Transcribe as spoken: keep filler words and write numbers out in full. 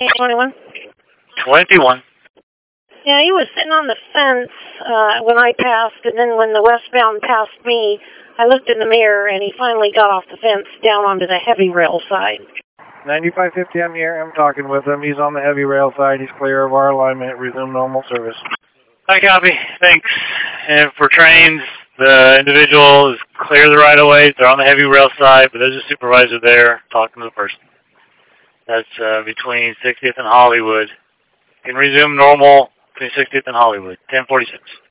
twenty-one? twenty-one. Yeah, he was sitting on the fence uh, when I passed, and then when the westbound passed me, I looked in the mirror, and he finally got off the fence down onto the heavy rail side. ninety-five fifty, I'm here. I'm talking with him. He's on the heavy rail side. He's clear of our alignment. Resume normal service. I copy. Thanks. And for trains, the individual is clear of the right-of-way. They're on the heavy rail side, but there's a supervisor there talking to the person. That's uh, between sixtieth and Hollywood. You can resume normal between sixtieth and Hollywood, ten forty-six.